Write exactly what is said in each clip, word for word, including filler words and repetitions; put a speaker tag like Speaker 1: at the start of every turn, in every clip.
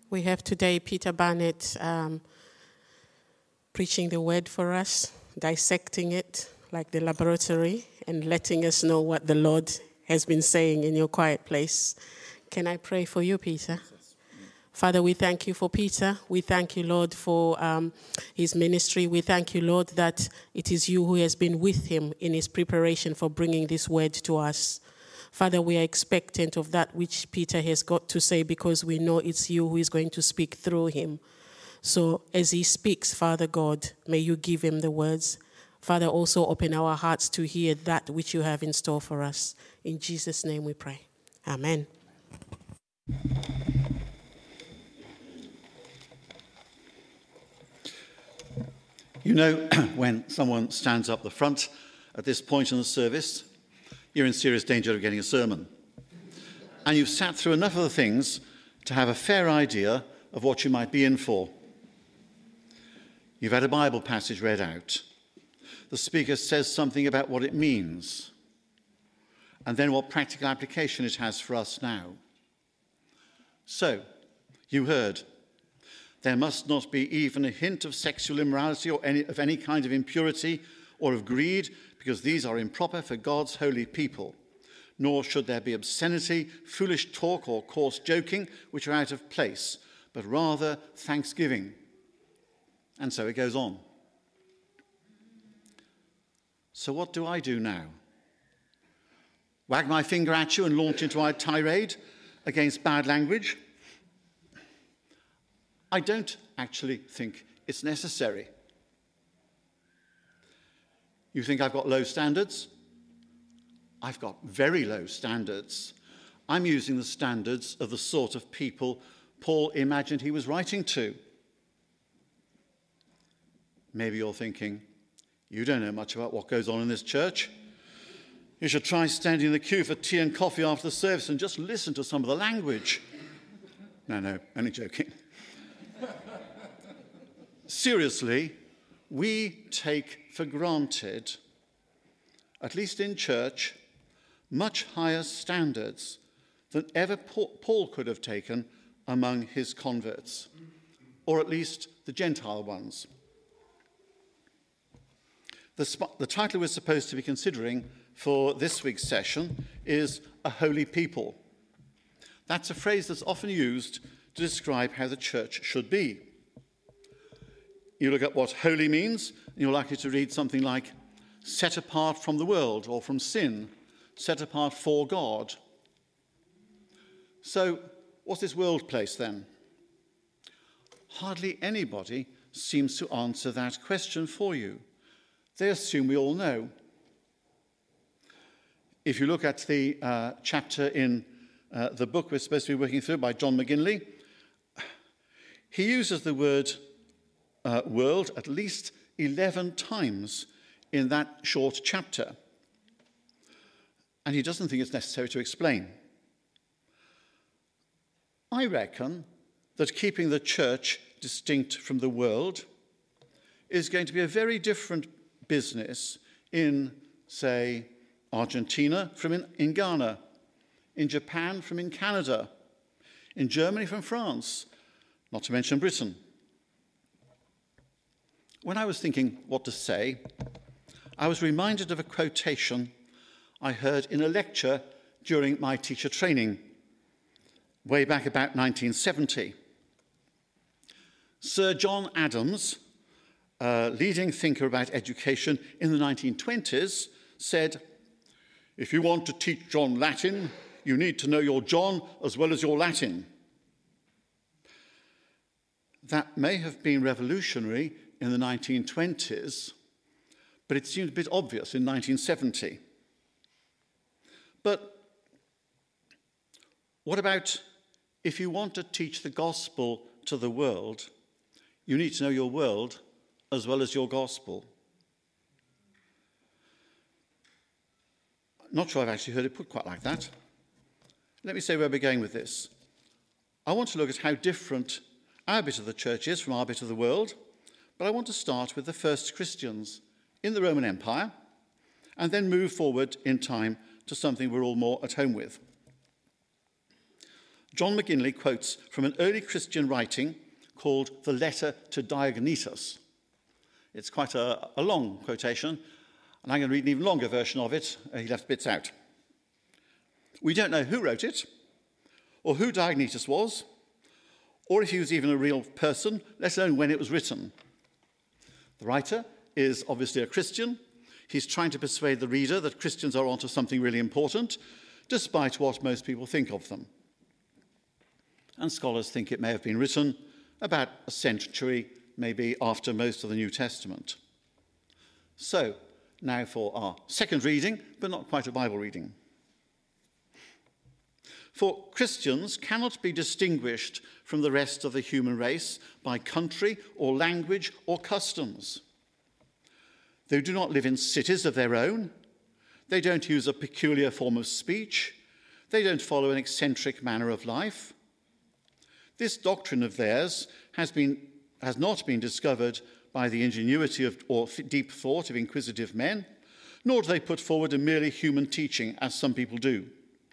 Speaker 1: We have today Peter Barnett um, preaching the word for us, dissecting it like the laboratory, and letting us know what the Lord has been saying in your quiet place. Can I pray for you, Peter? Father, we thank you for Peter. We thank you, Lord, for um, his ministry. We thank you, Lord, that it is you who has been with him in his preparation for bringing this word to us. Father, we are expectant of that which Peter has got to say because we know it's you who is going to speak through him. So as he speaks, Father God, may you give him the words. Father, also open our hearts to hear that which you have in store for us. In Jesus' name we pray. Amen.
Speaker 2: You know, when someone stands up the front at this point in the service, you're in serious danger of getting a sermon. And you've sat through enough of the things to have a fair idea of what you might be in for. You've had a Bible passage read out. The speaker says something about what it means, and then what practical application it has for us now. So, you heard, there must not be even a hint of sexual immorality or any, of any kind of impurity or of greed, because these are improper for God's holy people. Nor should there be obscenity, foolish talk, or coarse joking, which are out of place, but rather thanksgiving. And so it goes on. So what do I do now? Wag my finger at you and launch into a tirade against bad language? I don't actually think it's necessary. You think I've got low standards? I've got very low standards. I'm using the standards of the sort of people Paul imagined he was writing to. Maybe you're thinking, you don't know much about what goes on in this church. You should try standing in the queue for tea and coffee after the service and just listen to some of the language. No, no, only joking. Seriously, we take for granted, at least in church, much higher standards than ever Paul could have taken among his converts, or at least the Gentile ones. The, sp- the title we're supposed to be considering for this week's session is A Holy People. That's a phrase that's often used to describe how the church should be. You look at what holy means, and you're likely to read something like set apart from the world or from sin, set apart for God. So, what's this world place then? Hardly anybody seems to answer that question for you. They assume we all know. If you look at the uh, chapter in uh, the book we're supposed to be working through by John McGinley, he uses the word uh, world at least eleven times in that short chapter. And he doesn't think it's necessary to explain. I reckon that keeping the church distinct from the world is going to be a very different business in, say, Argentina from in, in Ghana, in Japan from in Canada, in Germany from France, not to mention Britain. When I was thinking what to say, I was reminded of a quotation I heard in a lecture during my teacher training, way back about nineteen seventy. Sir John Adams, a leading thinker about education in the nineteen twenties, said, "If you want to teach John Latin, you need to know your John as well as your Latin." That may have been revolutionary in the nineteen twenties, but it seemed a bit obvious in nineteen seventy. But what about if you want to teach the gospel to the world, you need to know your world as well as your gospel? Not sure I've actually heard it put quite like that. Let me say where we're going with this. I want to look at how different our bit of the church is from our bit of the world, but I want to start with the first Christians in the Roman Empire and then move forward in time to something we're all more at home with. John McGinley quotes from an early Christian writing called The Letter to Diognetus. It's quite a, a long quotation, and I'm going to read an even longer version of it. Uh, he left bits out. We don't know who wrote it, or who Diognetus was, or if he was even a real person, let alone when it was written. The writer is obviously a Christian. He's trying to persuade the reader that Christians are onto something really important, despite what most people think of them. And scholars think it may have been written about a century, maybe after most of the New Testament. So, now for our second reading, but not quite a Bible reading. For Christians cannot be distinguished from the rest of the human race by country or language or customs. They do not live in cities of their own. They don't use a peculiar form of speech. They don't follow an eccentric manner of life. This doctrine of theirs has, been, has not been discovered by the ingenuity of, or deep thought of inquisitive men, nor do they put forward a merely human teaching, as some people do.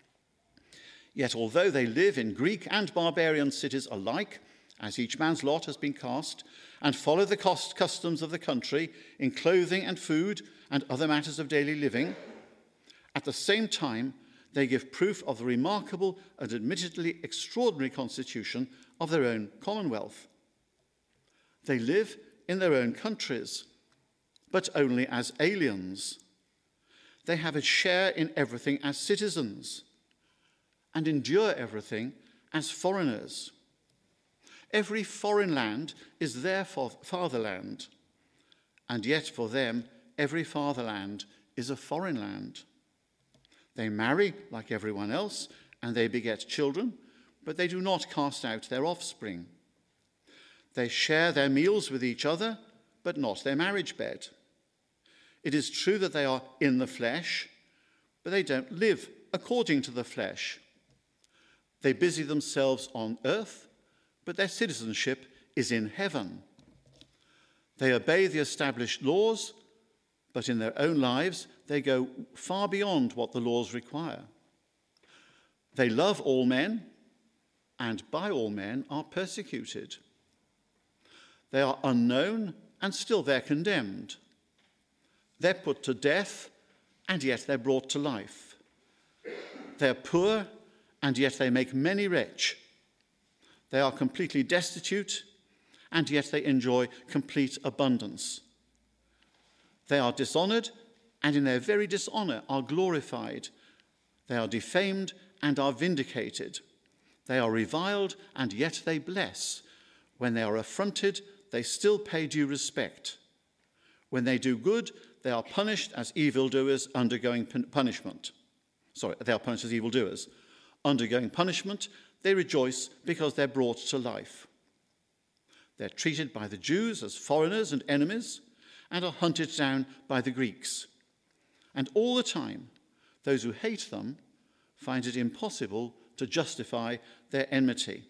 Speaker 2: Yet although they live in Greek and barbarian cities alike, as each man's lot has been cast, and follow the cost customs of the country in clothing and food and other matters of daily living, at the same time they give proof of the remarkable and admittedly extraordinary constitution of their own commonwealth. They live in their own countries, but only as aliens. They have a share in everything as citizens, and endure everything as foreigners. Every foreign land is their fatherland, and yet for them every fatherland is a foreign land. They marry like everyone else, and they beget children, but they do not cast out their offspring. They share their meals with each other, but not their marriage bed. It is true that they are in the flesh, but they don't live according to the flesh. They busy themselves on earth, but their citizenship is in heaven. They obey the established laws, but in their own lives they go far beyond what the laws require. They love all men, and by all men are persecuted. They are unknown, and still they're condemned. They're put to death, and yet they're brought to life. They're poor, and yet they make many rich. They are completely destitute, and yet they enjoy complete abundance. They are dishonored, and in their very dishonor are glorified. They are defamed and are vindicated. They are reviled, and yet they bless. When they are affronted, they still pay due respect. When they do good, they are punished as evildoers undergoing punishment. Sorry, they are punished as evildoers. Undergoing punishment, they rejoice because they're brought to life. They're treated by the Jews as foreigners and enemies, and are hunted down by the Greeks. And all the time, those who hate them find it impossible to justify their enmity.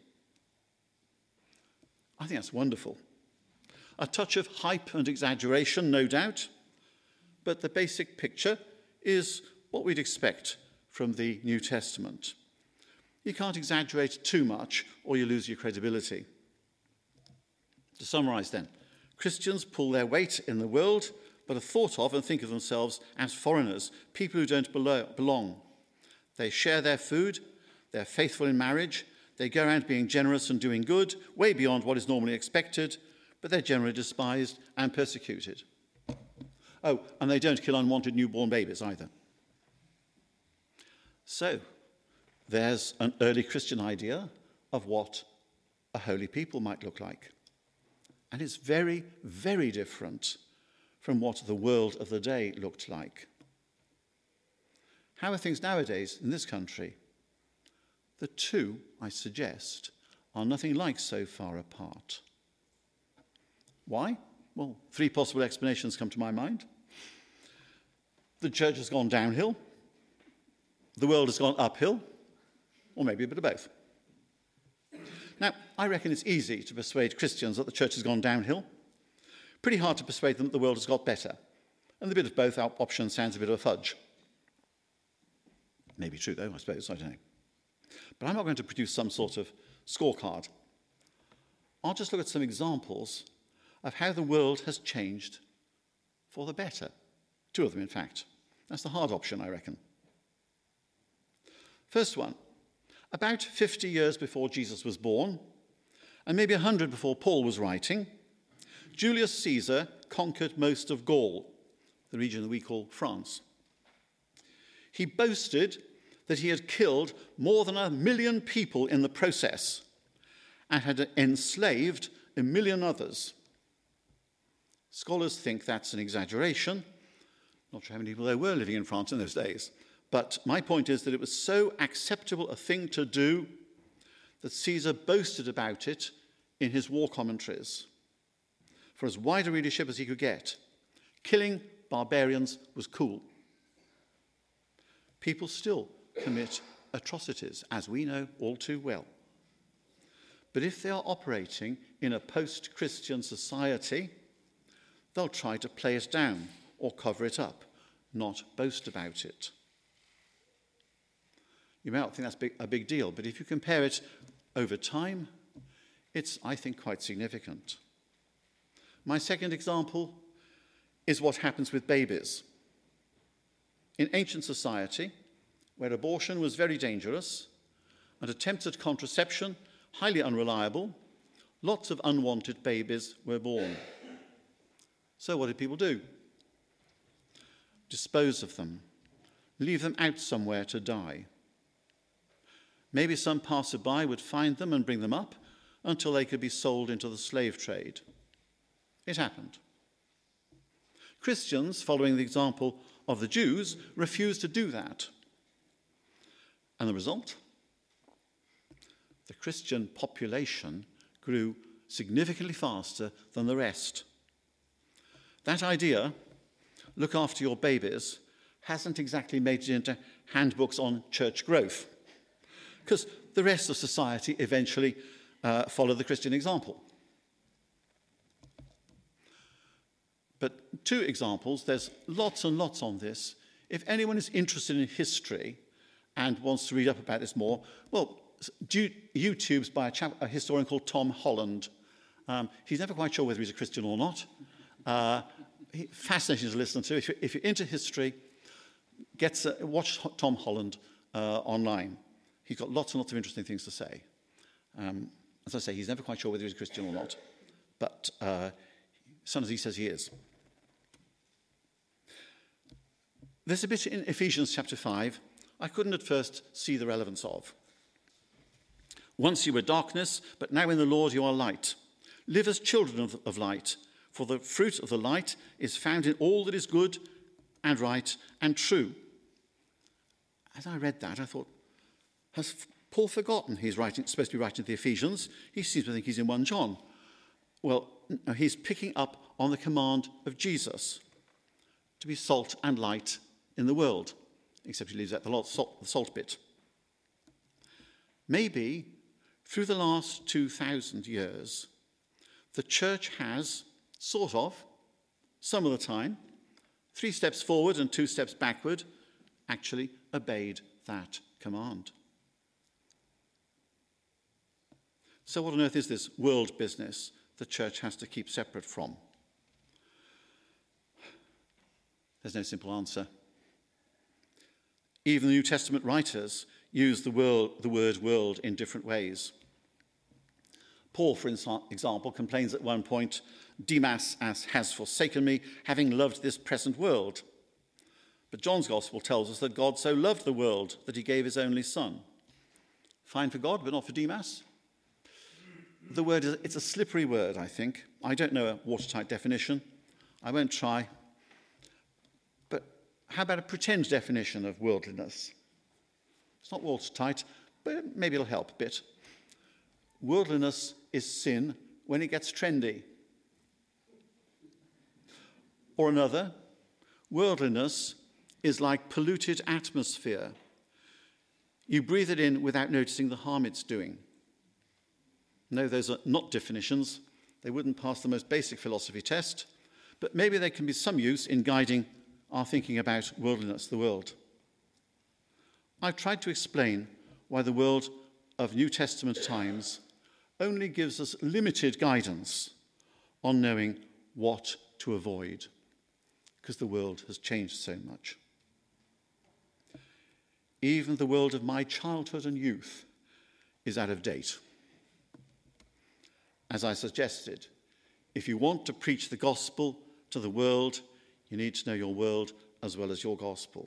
Speaker 2: I think that's wonderful. A touch of hype and exaggeration, no doubt, but the basic picture is what we'd expect from the New Testament. You can't exaggerate too much or you lose your credibility. To summarize then, Christians pull their weight in the world, but are thought of and think of themselves as foreigners, people who don't belong. They share their food, they're faithful in marriage, they go around being generous and doing good, way beyond what is normally expected, but they're generally despised and persecuted. Oh, and they don't kill unwanted newborn babies either. So, there's an early Christian idea of what a holy people might look like. And it's very, very different from what the world of the day looked like. How are things nowadays in this country? The two, I suggest, are nothing like so far apart. Why? Well, three possible explanations come to my mind. The church has gone downhill, the world has gone uphill, or maybe a bit of both. Now, I reckon it's easy to persuade Christians that the church has gone downhill. Pretty hard to persuade them that the world has got better. And the bit of both option sounds a bit of a fudge. Maybe true, though, I suppose, I don't know. But I'm not going to produce some sort of scorecard. I'll just look at some examples of how the world has changed for the better. Two of them, in fact. That's the hard option, I reckon. First one, about fifty years before Jesus was born, and maybe one hundred before Paul was writing, Julius Caesar conquered most of Gaul, the region that we call France. He boasted that he had killed more than a million people in the process and had enslaved a million others. Scholars think that's an exaggeration. Not sure how many people there were living in France in those days. But my point is that it was so acceptable a thing to do that Caesar boasted about it in his war commentaries. For as wide a readership as he could get, killing barbarians was cool. People still commit atrocities, as we know all too well. But if they are operating in a post-Christian society, they'll try to play it down or cover it up, not boast about it. You may not think that's big, a big deal, but if you compare it over time, it's, I think, quite significant. My second example is what happens with babies. In ancient society, where abortion was very dangerous and attempts at contraception highly unreliable, lots of unwanted babies were born. So what did people do? Dispose of them, leave them out somewhere to die. Maybe some passerby would find them and bring them up until they could be sold into the slave trade. It happened. Christians, following the example of the Jews, refused to do that. And the result? The Christian population grew significantly faster than the rest. That idea, look after your babies, hasn't exactly made it into handbooks on church growth, because the rest of society eventually uh, followed the Christian example. But two examples, there's lots and lots on this. If anyone is interested in history and wants to read up about this more, well, YouTube's by a, chap, a historian called Tom Holland. Um, he's never quite sure whether he's a Christian or not. Uh, he, fascinating to listen to. If you're, if you're into history, get, uh, watch Tom Holland uh, online. He's got lots and lots of interesting things to say. Um, as I say, he's never quite sure whether he's a Christian or not, but uh, sometimes he says he is. There's a bit in Ephesians chapter five I couldn't at first see the relevance of. Once you were darkness, but now in the Lord you are light. Live as children of, of light, for the fruit of the light is found in all that is good and right and true. As I read that, I thought, has Paul forgotten he's writing, supposed to be writing to the Ephesians? He seems to think he's in First John. Well, no, he's picking up on the command of Jesus to be salt and light in the world, except he leaves out the salt, the salt bit. Maybe through the last two thousand years, the church has, sort of, some of the time, three steps forward and two steps backward, actually obeyed that command. So what on earth is this world business the church has to keep separate from? There's no simple answer. Even the New Testament writers use the, world, the word world in different ways. Paul, for example, complains at one point, Demas has forsaken me, having loved this present world. But John's Gospel tells us that God so loved the world that he gave his only son. Fine for God, but not for Demas. The word is, it's a slippery word, I think. I don't know a watertight definition. I won't try. But how about a pretend definition of worldliness? It's not watertight, but maybe it'll help a bit. Worldliness is sin when it gets trendy. Or another, worldliness is like polluted atmosphere. You breathe it in without noticing the harm it's doing. No, those are not definitions. They wouldn't pass the most basic philosophy test, but maybe they can be some use in guiding our thinking about worldliness, the world. I've tried to explain why the world of New Testament times only gives us limited guidance on knowing what to avoid, because the world has changed so much. Even the world of my childhood and youth is out of date. As I suggested, if you want to preach the gospel to the world, you need to know your world as well as your gospel.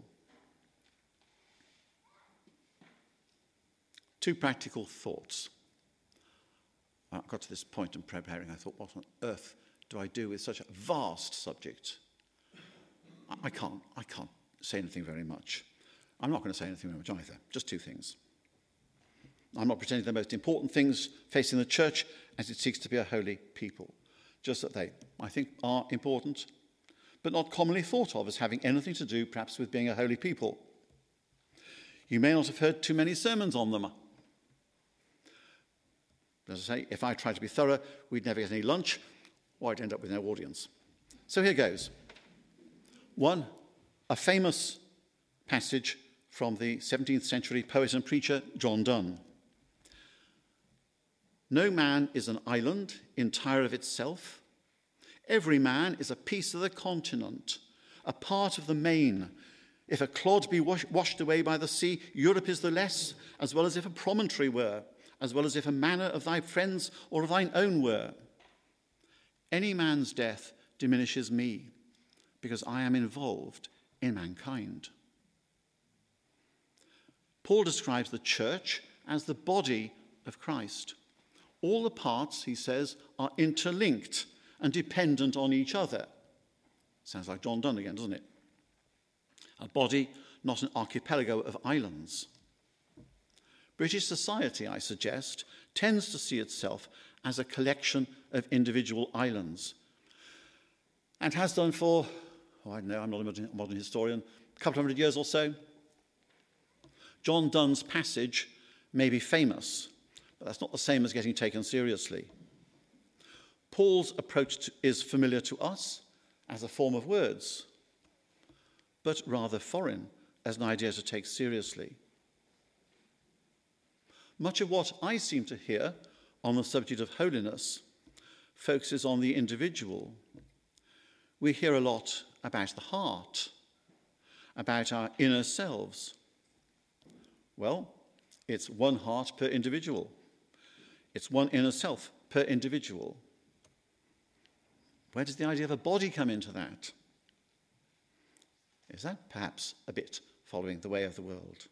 Speaker 2: Two practical thoughts. I got to this point in preparing, I thought, what on earth do I do with such a vast subject? I can't, I can't say anything very much. I'm not going to say anything very much either. Just two things. I'm not pretending the most important things facing the church as it seeks to be a holy people. Just that they, I think, are important, but not commonly thought of as having anything to do, perhaps, with being a holy people. You may not have heard too many sermons on them. As I say, if I tried to be thorough, we'd never get any lunch, or I'd end up with no audience. So here goes. One, a famous passage from the seventeenth century poet and preacher John Donne. No man is an island entire of itself. Every man is a piece of the continent, a part of the main. If a clod be wash- washed away by the sea, Europe is the less, as well as if a promontory were, as well as if a manor of thy friends or of thine own were. Any man's death diminishes me, because I am involved in mankind. Paul describes the church as the body of Christ. All the parts, he says, are interlinked and dependent on each other. Sounds like John Donne again, doesn't it? A body, not an archipelago of islands. British society, I suggest, tends to see itself as a collection of individual islands, and has done for, oh, I don't know, I'm not a modern historian, a couple of hundred years or so. John Donne's passage may be famous, but that's not the same as getting taken seriously. Paul's approach to, is familiar to us as a form of words, but rather foreign as an idea to take seriously. Much of what I seem to hear on the subject of holiness focuses on the individual. We hear a lot about the heart, about our inner selves. Well, it's one heart per individual. It's one inner self per individual. Where does the idea of a body come into that? Is that perhaps a bit following the way of the world?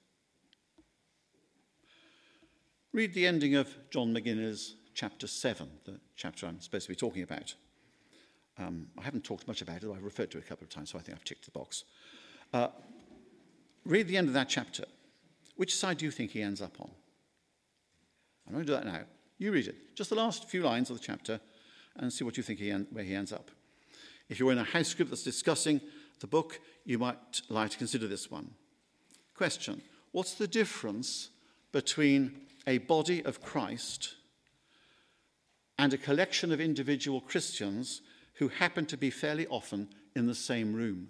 Speaker 2: Read the ending of John McGinnis' chapter seven, the chapter I'm supposed to be talking about. Um, I haven't talked much about it, I've referred to it a couple of times, so I think I've ticked the box. Uh, read the end of that chapter. Which side do you think he ends up on? I'm going to do that now. You read it. Just the last few lines of the chapter and see what you think he en- where he ends up. If you're in a house group that's discussing the book, you might like to consider this one. Question. What's the difference between a body of Christ and a collection of individual Christians who happen to be fairly often in the same room?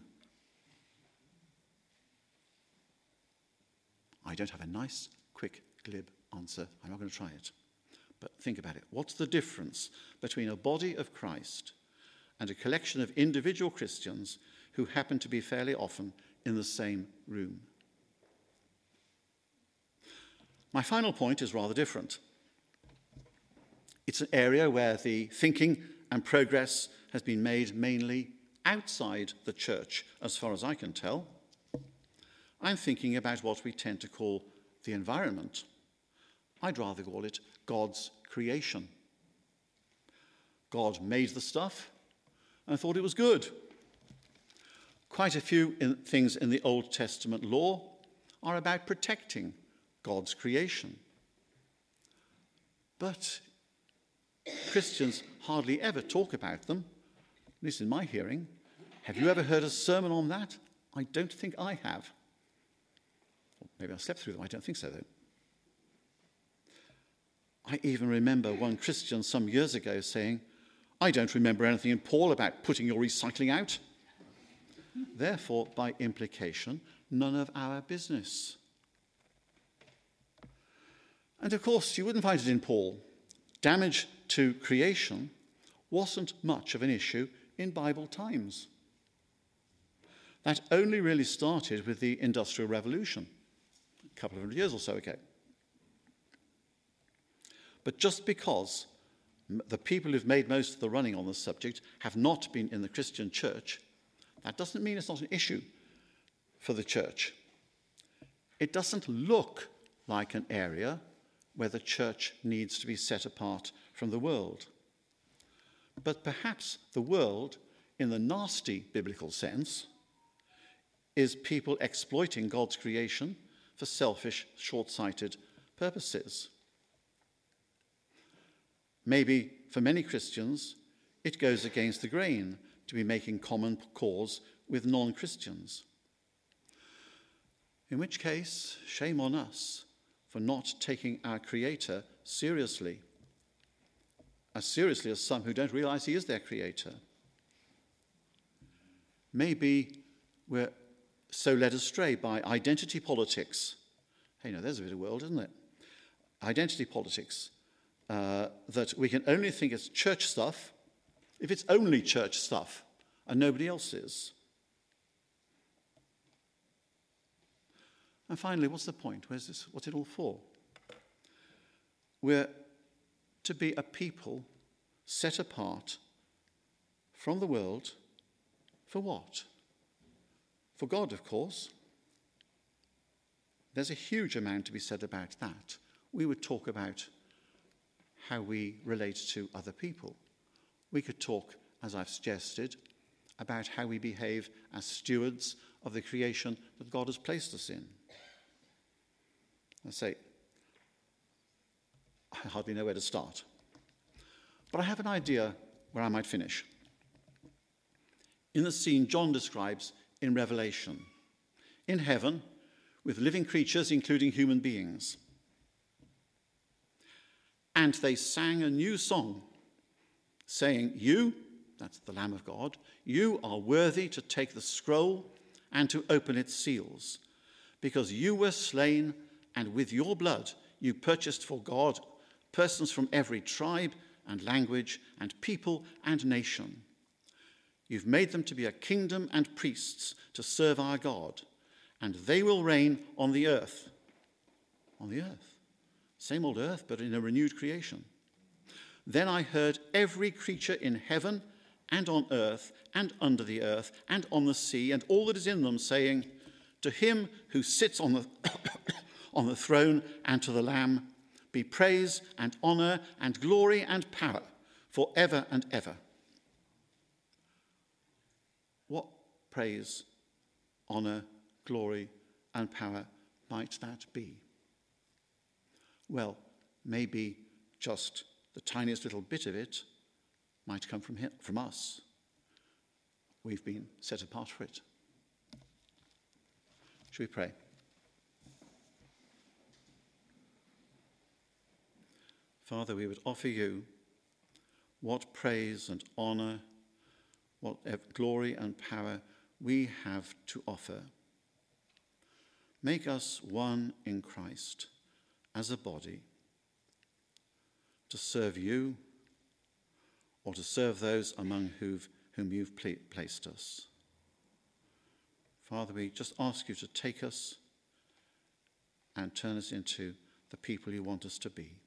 Speaker 2: I don't have a nice, quick, glib answer. I'm not going to try it. But think about it. What's the difference between a body of Christ and a collection of individual Christians who happen to be fairly often in the same room? My final point is rather different. It's an area where the thinking and progress has been made mainly outside the church, as far as I can tell. I'm thinking about what we tend to call the environment. I'd rather call it God's creation. God made the stuff and thought it was good. Quite a few in, things in the Old Testament law are about protecting God's creation. But Christians hardly ever talk about them, at least in my hearing. Have you ever heard a sermon on that? I don't think I have. Maybe I slept through them. I don't think so, though. I even remember one Christian some years ago saying, I don't remember anything in Paul about putting your recycling out. Therefore, by implication, none of our business. And of course, you wouldn't find it in Paul. Damage to creation wasn't much of an issue in Bible times. That only really started with the Industrial Revolution, a couple of hundred years or so ago. But just because the people who've made most of the running on the subject have not been in the Christian church, that doesn't mean it's not an issue for the church. It doesn't look like an area where the church needs to be set apart from the world. But perhaps the world, in the nasty biblical sense, is people exploiting God's creation for selfish, short-sighted purposes. Maybe for many Christians, it goes against the grain to be making common cause with non-Christians. In which case, shame on us for not taking our Creator seriously, as seriously as some who don't realize he is their Creator. Maybe we're so led astray by identity politics. Hey, no, there's a bit of world, isn't it? Identity politics, uh, that we can only think it's church stuff if it's only church stuff and nobody else's. And finally, what's the point? Where's this? What's it all for? We're to be a people set apart from the world for what? For God, of course. There's a huge amount to be said about that. We would talk about how we relate to other people. We could talk, as I've suggested, about how we behave as stewards of the creation that God has placed us in. I say, I hardly know where to start. But I have an idea where I might finish. In the scene John describes in Revelation, in heaven, with living creatures, including human beings. And they sang a new song, saying, "You," that's the Lamb of God, "you are worthy to take the scroll and to open its seals, because you were slain, and with your blood you purchased for God persons from every tribe and language and people and nation. You've made them to be a kingdom and priests to serve our God, and they will reign on the earth." On the earth. Same old earth, but in a renewed creation. "Then I heard every creature in heaven and on earth and under the earth and on the sea and all that is in them saying, 'To him who sits on the on the throne and to the Lamb be praise and honor and glory and power forever and ever.'" What praise, honor, glory, and power might that be? Well, maybe just the tiniest little bit of it might come from him, from us. We've been set apart for it. Shall we pray? Father, we would offer you what praise and honor, what glory and power we have to offer. Make us one in Christ as a body to serve you or to serve those among who've, whom you've pl- placed us. Father, we just ask you to take us and turn us into the people you want us to be.